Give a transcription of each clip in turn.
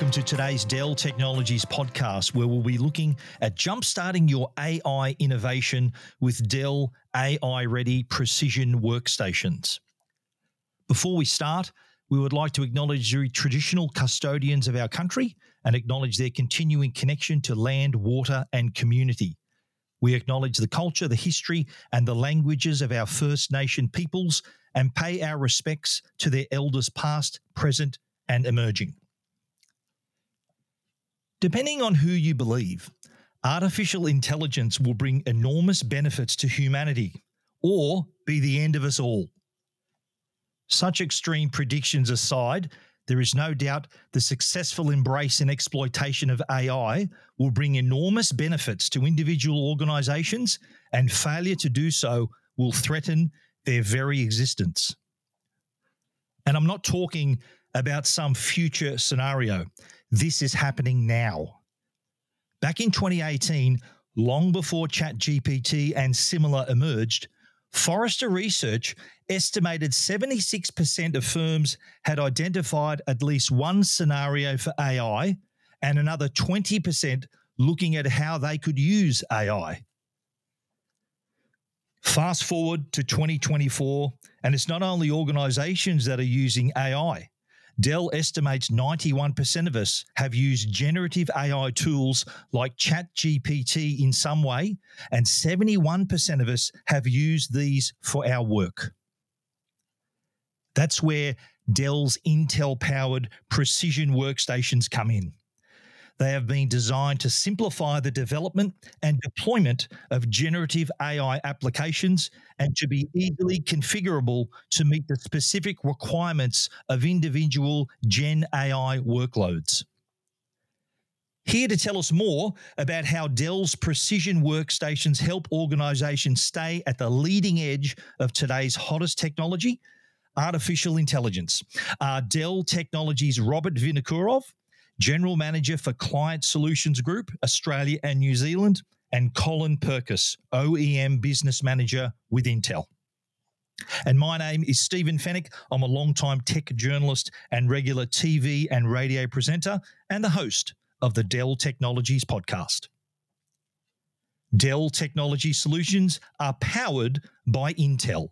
welcome to today's Dell Technologies podcast, where we'll be looking at jumpstarting your AI innovation with Dell AI-ready precision workstations. Before we start, we would like to acknowledge the traditional custodians of our country and acknowledge their continuing connection to land, water, and community. We acknowledge the culture, the history, and the languages of our First Nation peoples and pay our respects to their elders past, present, and emerging. Depending on who you believe, artificial intelligence will bring enormous benefits to humanity or be the end of us all. Such extreme predictions aside, there is no doubt the successful embrace and exploitation of AI will bring enormous benefits to individual organisations, and failure to do so will threaten their very existence. And I'm not talking about some future scenario. This is happening now. Back in 2018, long before ChatGPT and similar emerged, Forrester Research estimated 76% of firms had identified at least one scenario for AI and another 20% looking at how they could use AI. Fast forward to 2024, and it's not only organizations that are using AI. Dell estimates 91% of us have used generative AI tools like ChatGPT in some way, and 71% of us have used these for our work. That's where Dell's Intel-powered precision workstations come in. They have been designed to simplify the development and deployment of generative AI applications and to be easily configurable to meet the specific requirements of individual Gen AI workloads. Here to tell us more about how Dell's precision workstations help organizations stay at the leading edge of today's hottest technology, artificial intelligence, are Dell Technologies' Robert Vinokurov, General Manager for Client Solutions Group, Australia and New Zealand, and Colin Perkis, OEM Business Manager with Intel. And my name is Stephen Fennick. I'm a longtime tech journalist and regular TV and radio presenter and the host of the Dell Technologies podcast. Dell Technology Solutions are powered by Intel.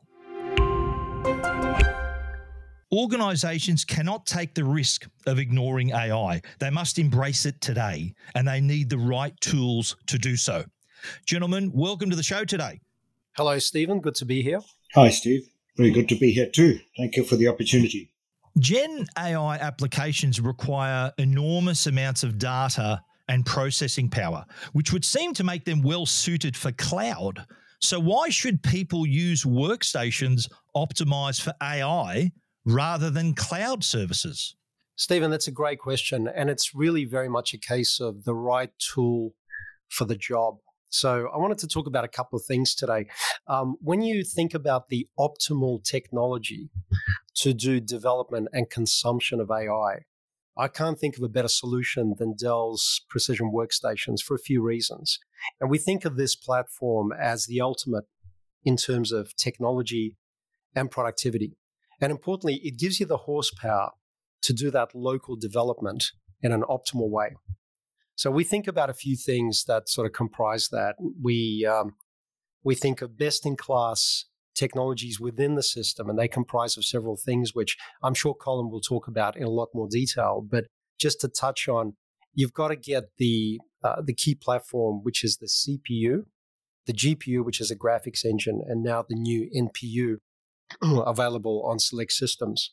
Organisations cannot take the risk of ignoring AI. They must embrace it today, and they need the right tools to do so. Gentlemen, welcome to the show today. Hello, Stephen. Good to be here. Hi, Steve. Very good to be here too. Thank you for the opportunity. Gen AI applications require enormous amounts of data and processing power, which would seem to make them well suited for cloud. So why should people use workstations optimized for AI rather than cloud services? Stephen, that's a great question. And it's really very much a case of the right tool for the job. So I wanted to talk about a couple of things today. When you think about the optimal technology to do development and consumption of AI, I can't think of a better solution than Dell's precision workstations for a few reasons. And we think of this platform as the ultimate in terms of technology and productivity. And importantly, it gives you the horsepower to do that local development in an optimal way. So we think about a few things that sort of comprise that. We think of best-in-class technologies within the system, and they comprise of several things, which I'm sure Colin will talk about in a lot more detail. But just to touch on, you've got to get the key platform, which is the CPU, the GPU, which is a graphics engine, and now the new NPU available on select systems,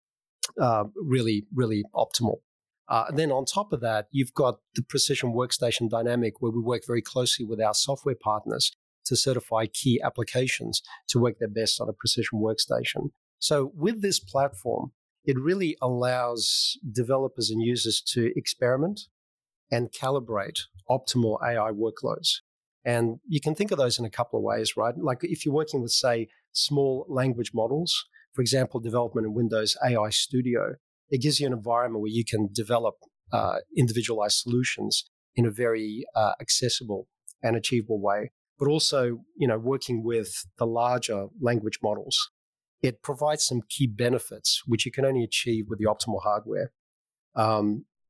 really, really optimal. And then on top of that, you've got the Precision Workstation Dynamic, where we work very closely with our software partners to certify key applications to work their best on a precision workstation. So with this platform, it really allows developers and users to experiment and calibrate optimal AI workloads. And you can think of those in a couple of ways, right? Like if you're working with, say, small language models, for example, development in Windows AI Studio, it gives you an environment where you can develop individualized solutions in a very accessible and achievable way. But also, working with the larger language models, it provides some key benefits which you can only achieve with the optimal hardware.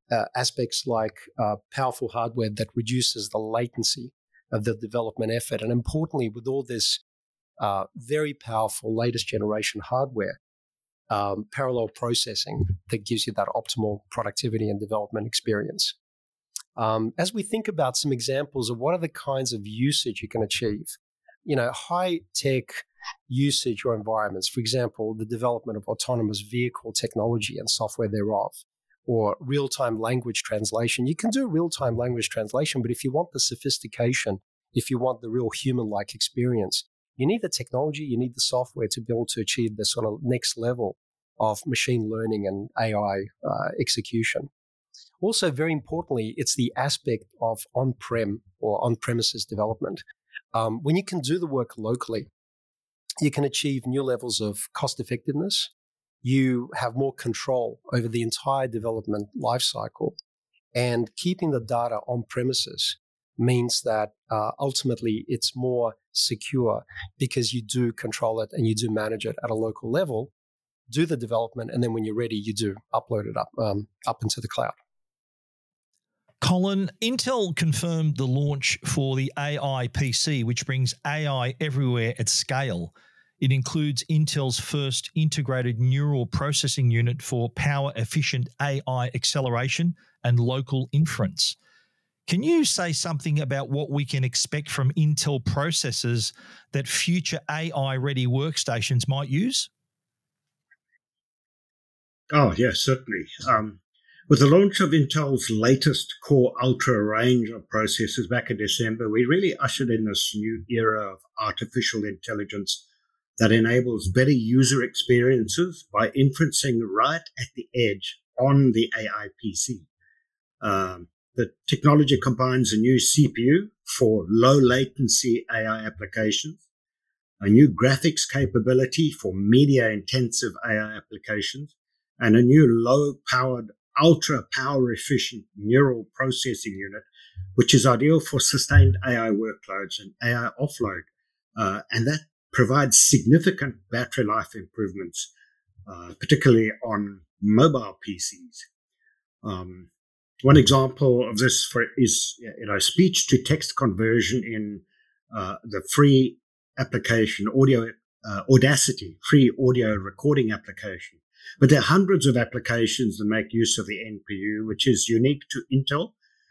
aspects like powerful hardware that reduces the latency of the development effort. And importantly, with all this very powerful latest generation hardware, parallel processing that gives you that optimal productivity and development experience. As we think about some examples of what are the kinds of usage you can achieve, high-tech usage or environments, for example, the development of autonomous vehicle technology and software thereof, or real-time language translation. You can do real-time language translation, but if you want the sophistication, if you want the real human-like experience, you need the technology, you need the software to be able to achieve the sort of next level of machine learning and AI execution. Also, very importantly, it's the aspect of on-prem or on-premises development. When you can do the work locally, you can achieve new levels of cost effectiveness. You have more control over the entire development lifecycle, and keeping the data on premises means that ultimately it's more secure because you do control it and you do manage it at a local level, do the development, and then when you're ready, you do upload it up into the cloud. Colin, Intel confirmed the launch for the AI PC, which brings AI everywhere at scale. It includes Intel's first integrated neural processing unit for power-efficient AI acceleration and local inference. Can you say something about what we can expect from Intel processors that future AI-ready workstations might use? Oh, yes, certainly. With the launch of Intel's latest Core Ultra range of processors back in December, we really ushered in this new era of artificial intelligence that enables better user experiences by inferencing right at the edge on the AI PC. The technology combines a new CPU for low latency AI applications, a new graphics capability for media intensive AI applications, and a new low powered, ultra power efficient neural processing unit, which is ideal for sustained AI workloads and AI offload. And that provides significant battery life improvements, particularly on mobile PCs. One example of this is speech to text conversion in the free application Audacity, free audio recording application. But there are hundreds of applications that make use of the NPU, which is unique to Intel.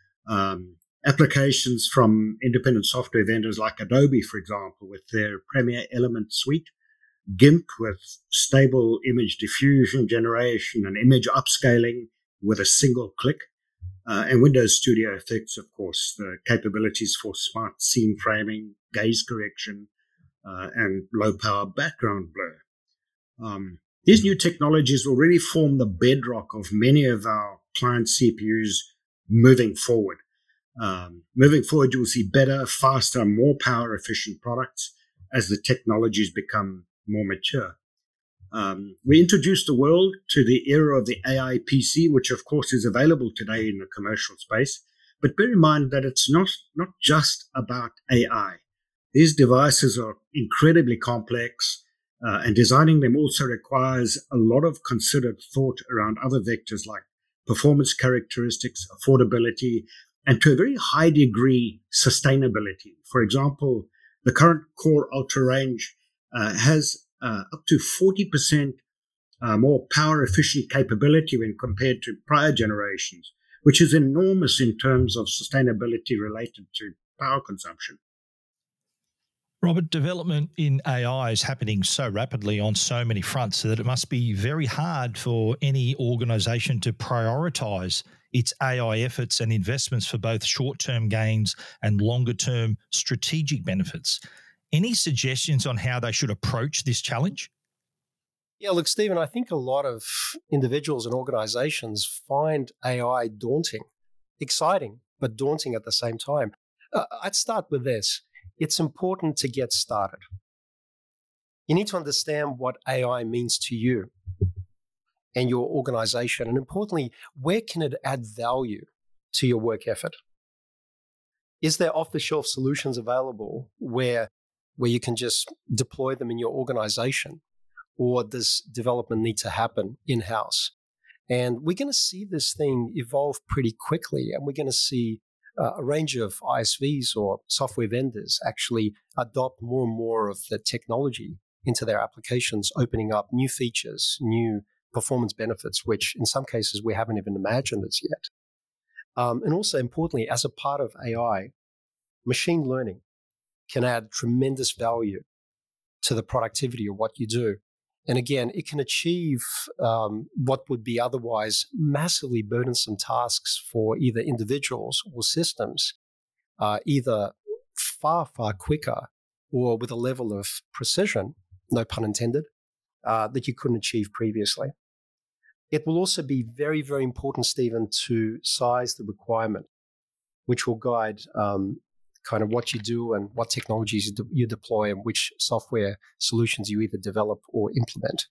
Applications from independent software vendors like Adobe, for example, with their Premiere Element suite, GIMP with stable image diffusion generation and image upscaling with a single click, and Windows Studio Effects, of course, the capabilities for smart scene framing, gaze correction, and low-power background blur. These new technologies will really form the bedrock of many of our client CPUs moving forward. Moving forward, you will see better, faster, more power-efficient products as the technologies become more mature. We introduced the world to the era of the AI PC, which of course is available today in the commercial space. But bear in mind that it's not just about AI. These devices are incredibly complex, and designing them also requires a lot of considered thought around other vectors like performance characteristics, affordability, and to a very high degree, sustainability. For example, the current Core Ultra range has up to 40% more power efficient capability when compared to prior generations, which is enormous in terms of sustainability related to power consumption. Robert, development in AI is happening so rapidly on so many fronts that it must be very hard for any organization to prioritize its AI efforts and investments for both short-term gains and longer-term strategic benefits. Any suggestions on how they should approach this challenge? Yeah, look, Stephen, I think a lot of individuals and organizations find AI daunting, exciting, but daunting at the same time. I'd start with this. It's important to get started. You need to understand what AI means to you and your organization, and importantly, where can it add value to your work effort? Is there off-the-shelf solutions available where you can just deploy them in your organization, or does development need to happen in-house? And we're going to see this thing evolve pretty quickly, and we're going to see a range of ISVs or software vendors actually adopt more and more of the technology into their applications, opening up new features, new performance benefits, which in some cases we haven't even imagined as yet. And also importantly, as a part of AI, machine learning can add tremendous value to the productivity of what you do. And again, it can achieve what would be otherwise massively burdensome tasks for either individuals or systems, either far, far quicker or with a level of precision, no pun intended, that you couldn't achieve previously. It will also be very, very important, Stephen, to size the requirement, which will guide kind of what you do and what technologies you deploy and which software solutions you either develop or implement.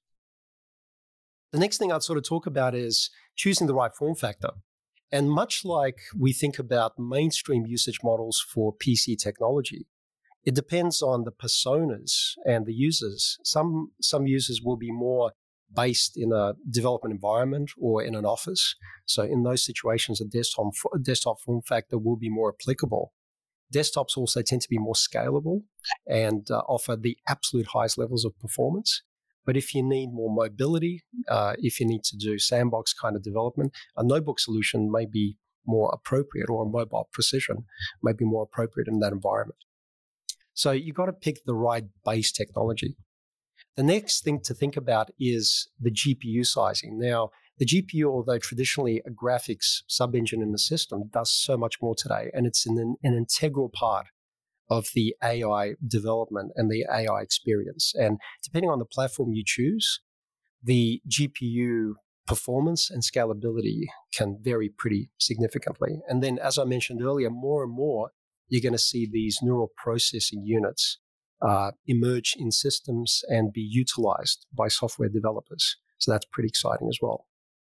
The next thing I'd sort of talk about is choosing the right form factor. And much like we think about mainstream usage models for PC technology, it depends on the personas and the users. Some users will be more based in a development environment or in an office. So in those situations, a desktop form factor will be more applicable. Desktops also tend to be more scalable and offer the absolute highest levels of performance. But if you need more mobility, if you need to do sandbox kind of development, a notebook solution may be more appropriate, or a mobile precision may be more appropriate in that environment. So you've got to pick the right base technology. The next thing to think about is the GPU sizing. Now, the GPU, although traditionally a graphics sub-engine in the system, does so much more today, and it's an integral part of the AI development and the AI experience. And depending on the platform you choose, the GPU performance and scalability can vary pretty significantly. And then, as I mentioned earlier, more and more, you're going to see these neural processing units emerge in systems and be utilized by software developers. So that's pretty exciting as well.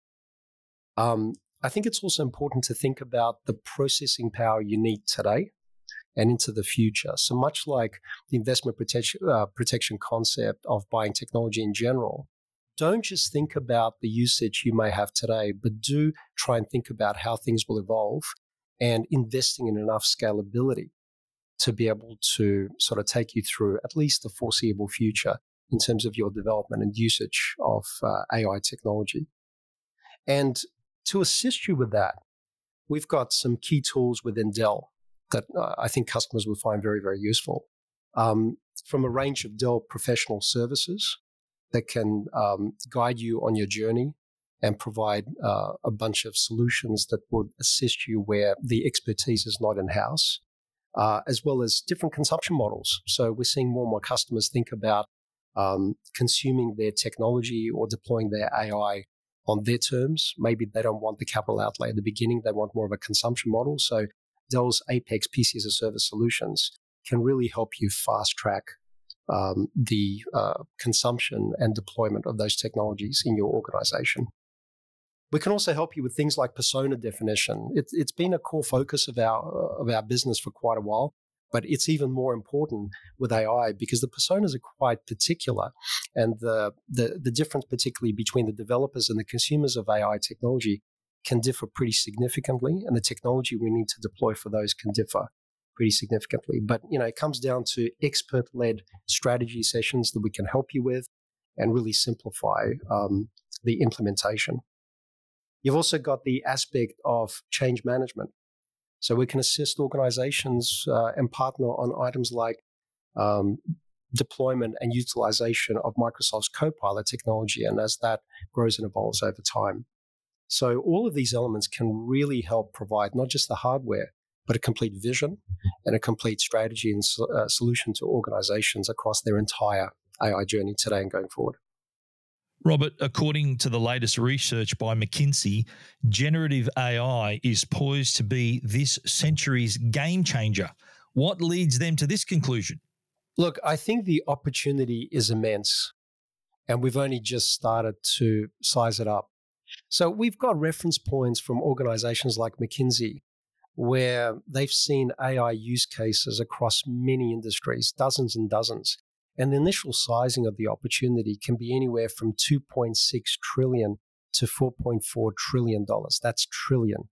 I think it's also important to think about the processing power you need today and into the future. So much like the investment protection concept of buying technology in general, don't just think about the usage you may have today, but do try and think about how things will evolve and investing in enough scalability to be able to sort of take you through at least the foreseeable future in terms of your development and usage of AI technology. And to assist you with that, we've got some key tools within Dell that I think customers will find very, very useful. From a range of Dell professional services that can guide you on your journey and provide a bunch of solutions that would assist you where the expertise is not in-house, as well as different consumption models. So we're seeing more and more customers think about consuming their technology or deploying their AI on their terms. Maybe they don't want the capital outlay at the beginning. They want more of a consumption model. So Dell's Apex PC as a Service solutions can really help you fast track the consumption and deployment of those technologies in your organization. We can also help you with things like persona definition. It's been a core focus of our business for quite a while, but it's even more important with AI because the personas are quite particular, and the difference particularly between the developers and the consumers of AI technology can differ pretty significantly, and the technology we need to deploy for those can differ pretty significantly. But it comes down to expert-led strategy sessions that we can help you with and really simplify the implementation. You've also got the aspect of change management. So we can assist organizations and partner on items like deployment and utilization of Microsoft's Copilot technology, and as that grows and evolves over time. So all of these elements can really help provide not just the hardware, but a complete vision and a complete strategy and solution to organizations across their entire AI journey today and going forward. Robert, according to the latest research by McKinsey, generative AI is poised to be this century's game changer. What leads them to this conclusion? Look, I think the opportunity is immense, and we've only just started to size it up. So we've got reference points from organizations like McKinsey, where they've seen AI use cases across many industries, dozens and dozens. And the initial sizing of the opportunity can be anywhere from 2.6 trillion to $4.4 trillion. That's trillion.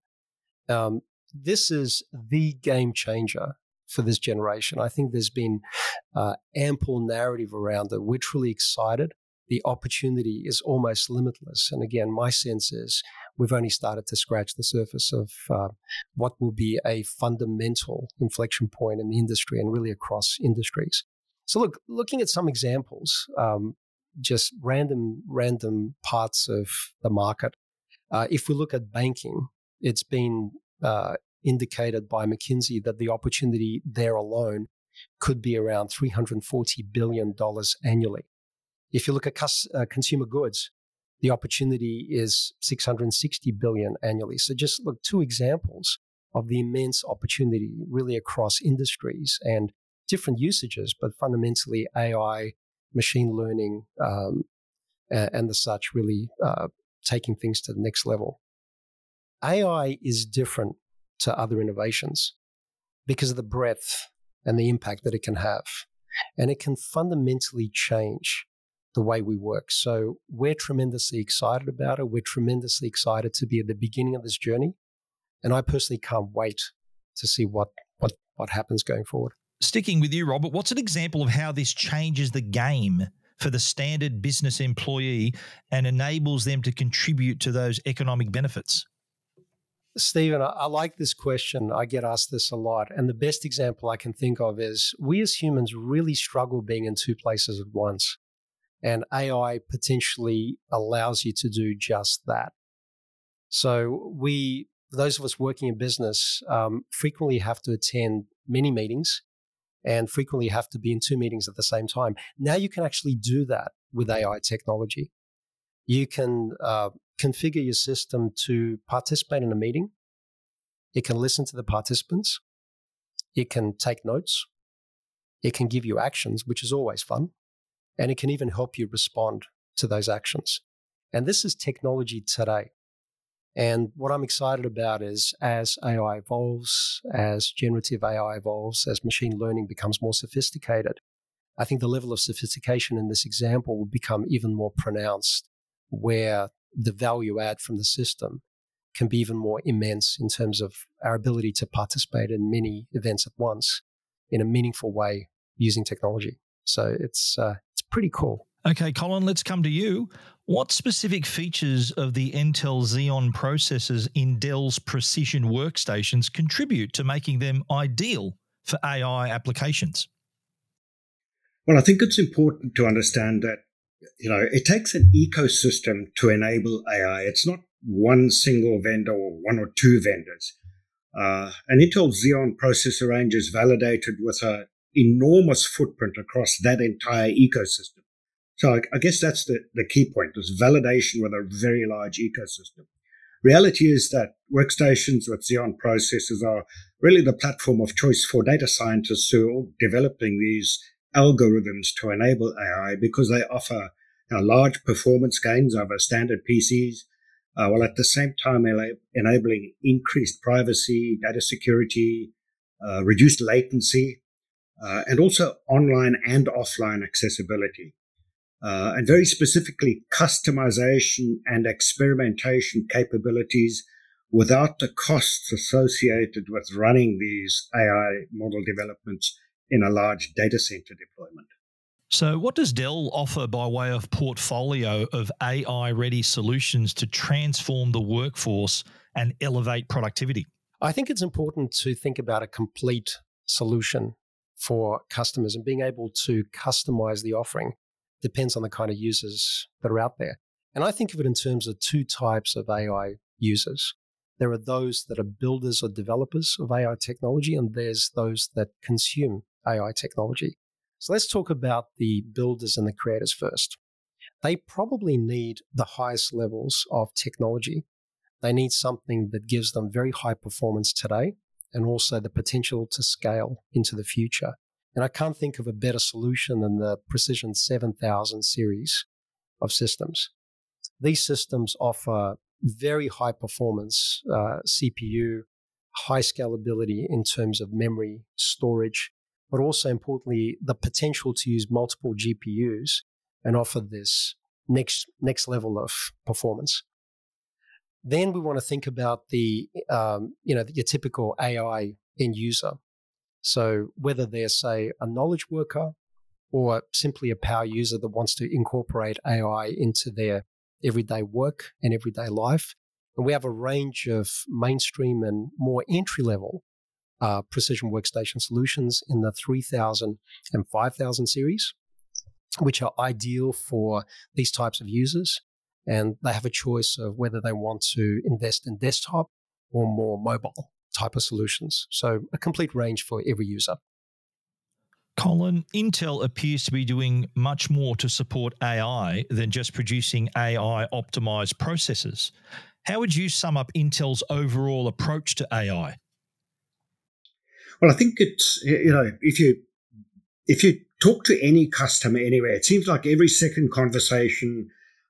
This is the game changer for this generation. I think there's been ample narrative around it. We're truly excited. The opportunity is almost limitless. And again, my sense is we've only started to scratch the surface of what will be a fundamental inflection point in the industry and really across industries. So looking at some examples, just random parts of the market. If we look at banking, it's been indicated by McKinsey that the opportunity there alone could be around $340 billion annually. If you look at consumer goods, the opportunity is $660 billion annually. So just look, two examples of the immense opportunity really across industries and different usages, but fundamentally AI, machine learning, and the such really taking things to the next level. AI is different to other innovations because of the breadth and the impact that it can have. And it can fundamentally change the way we work. So we're tremendously excited about it. We're tremendously excited to be at the beginning of this journey. And I personally can't wait to see what happens going forward. Sticking with you, Robert, what's an example of how this changes the game for the standard business employee and enables them to contribute to those economic benefits? Stephen, I like this question. I get asked this a lot. And the best example I can think of is we as humans really struggle being in two places at once. And AI potentially allows you to do just that. So those of us working in business, frequently have to attend many meetings and frequently have to be in two meetings at the same time. Now you can actually do that with AI technology. You can configure your system to participate in a meeting. It can listen to the participants. It can take notes. It can give you actions, which is always fun. And it can even help you respond to those actions. And this is technology today. And what I'm excited about is as AI evolves, as generative AI evolves, as machine learning becomes more sophisticated, I think the level of sophistication in this example will become even more pronounced, where the value add from the system can be even more immense in terms of our ability to participate in many events at once in a meaningful way using technology. So it's pretty cool. Okay, Colin, let's come to you. What specific features of the Intel Xeon processors in Dell's precision workstations contribute to making them ideal for AI applications? Well, I think it's important to understand that, it takes an ecosystem to enable AI. It's not one single vendor or one or two vendors. An Intel Xeon processor range is validated with an enormous footprint across that entire ecosystem. So I guess that's the key point, is validation with a very large ecosystem. Reality is that workstations with Xeon processors are really the platform of choice for data scientists who are developing these algorithms to enable AI because they offer large performance gains over standard PCs, while at the same time enabling increased privacy, data security, reduced latency, and also online and offline accessibility. And very specifically, customization and experimentation capabilities without the costs associated with running these AI model developments in a large data center deployment. So what does Dell offer by way of portfolio of AI-ready solutions to transform the workforce and elevate productivity? I think it's important to think about a complete solution for customers, and being able to customize the offering depends on the kind of users that are out there. And I think of it in terms of two types of AI users. There are those that are builders or developers of AI technology, and there's those that consume AI technology. So let's talk about the builders and the creators first. They probably need the highest levels of technology. They need something that gives them very high performance today and also the potential to scale into the future. And I can't think of a better solution than the Precision 7000 series of systems. These systems offer very high performance CPU, high scalability in terms of memory, storage, but also importantly, the potential to use multiple GPUs and offer this next level of performance. Then we want to think about your typical AI end user. So whether they're, say, a knowledge worker or simply a power user that wants to incorporate AI into their everyday work and everyday life. And we have a range of mainstream and more entry-level precision workstation solutions in the 3000 and 5000 series, which are ideal for these types of users. And they have a choice of whether they want to invest in desktop or more mobile type of solutions. So a complete range for every user. Colin, Intel appears to be doing much more to support AI than just producing AI-optimized processors. How would you sum up Intel's overall approach to AI? Well, I think it's, if you talk to any customer anywhere, it seems like every second conversation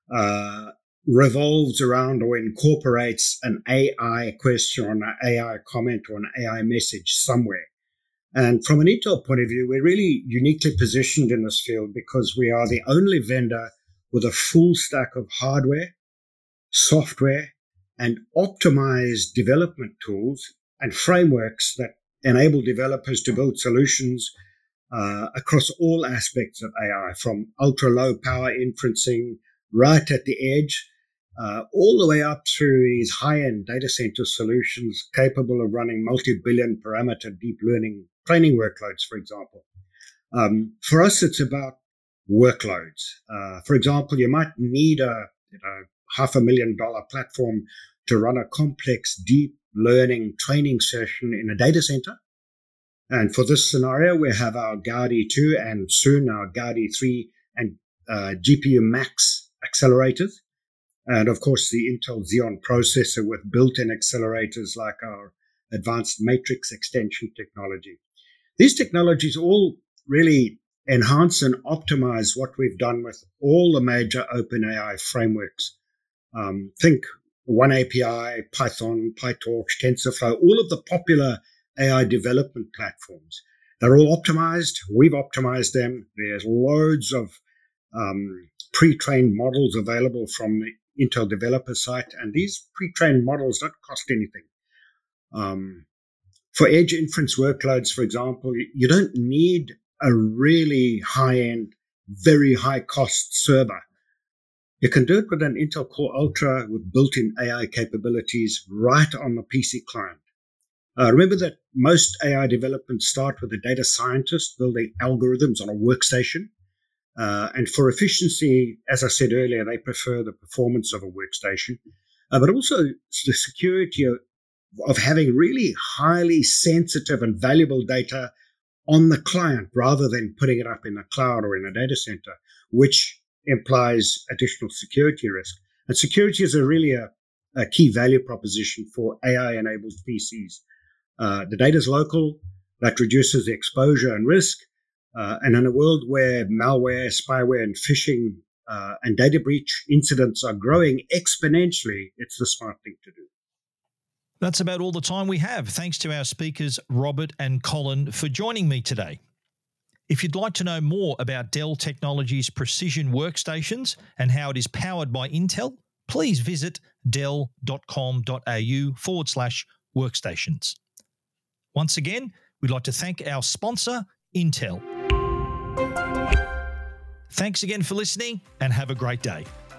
revolves around or incorporates an AI question or an AI comment or an AI message somewhere. And from an Intel point of view, we're really uniquely positioned in this field because we are the only vendor with a full stack of hardware, software, and optimized development tools and frameworks that enable developers to build solutions across all aspects of AI, from ultra-low power inferencing right at the edge, all the way up through these high-end data center solutions capable of running multi-billion parameter deep learning training workloads, for example. For us, it's about workloads. For example, you might need a $500,000 platform to run a complex deep learning training session in a data center. And for this scenario, we have our Gaudi 2 and soon our Gaudi 3 and GPU Max accelerators. And of course, the Intel Xeon processor with built-in accelerators like our advanced matrix extension technology. These technologies all really enhance and optimize what we've done with all the major OpenAI frameworks. Think OneAPI, Python, PyTorch, TensorFlow, all of the popular AI development platforms. They're all optimized. We've optimized them. There's loads of pre-trained models available from the Intel developer site, and these pre-trained models don't cost anything. For edge inference workloads, for example, you don't need a really high-end, very high-cost server. You can do it with an Intel Core Ultra with built-in AI capabilities right on the PC client. Remember that most AI developments start with a data scientist building algorithms on a workstation. And for efficiency, as I said earlier, they prefer the performance of a workstation, but also the security of having really highly sensitive and valuable data on the client rather than putting it up in the cloud or in a data center, which implies additional security risk. And security is really a key value proposition for AI-enabled PCs. The data is local, that reduces the exposure and risk. And in a world where malware, spyware, and phishing and data breach incidents are growing exponentially, it's the smart thing to do. That's about all the time we have. Thanks to our speakers, Robert and Colin, for joining me today. If you'd like to know more about Dell Technologies' precision workstations and how it is powered by Intel, please visit dell.com.au/workstations. Once again, we'd like to thank our sponsor, Intel. Thanks again for listening and have a great day.